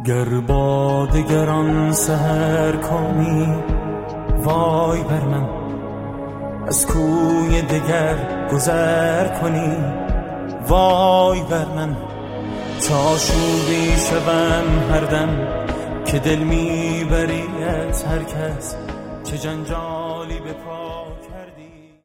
گر با دگران سحر کنی وای بر من، از کوی دگر گذر کنی وای بر من. تا شوری شوم هر دم که دل میبری از هر کس، چه جنجالی به پا